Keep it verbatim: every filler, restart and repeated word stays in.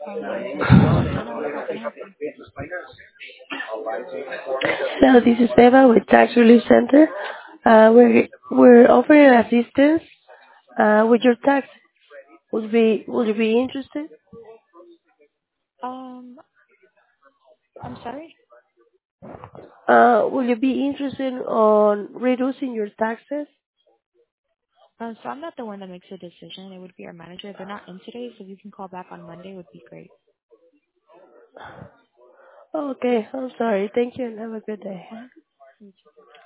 Um, this is Anna. How can I help you? Hello, this is Eva with Tax Relief Center. Uh, we're we're offering assistance uh, with your tax. Would be would you be interested? Um, I'm sorry. Uh, will you be interested on reducing your taxes? Uh, so I'm not the one that makes the decision. It would be our manager. They're not in today, so if you can call back on Monday, would be great. Okay, I'm sorry. Thank you and have a good day. Uh-huh.